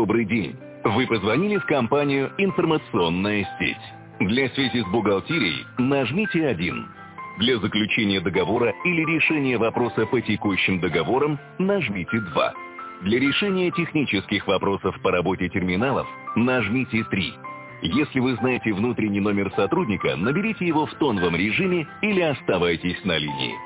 Добрый день. Вы позвонили в компанию «Информационная сеть». Для связи с бухгалтерией нажмите 1. Для заключения договора или решения вопроса по текущим договорам нажмите 2. Для решения технических вопросов по работе терминалов нажмите 3. Если вы знаете внутренний номер сотрудника, наберите его в тоновом режиме или оставайтесь на линии.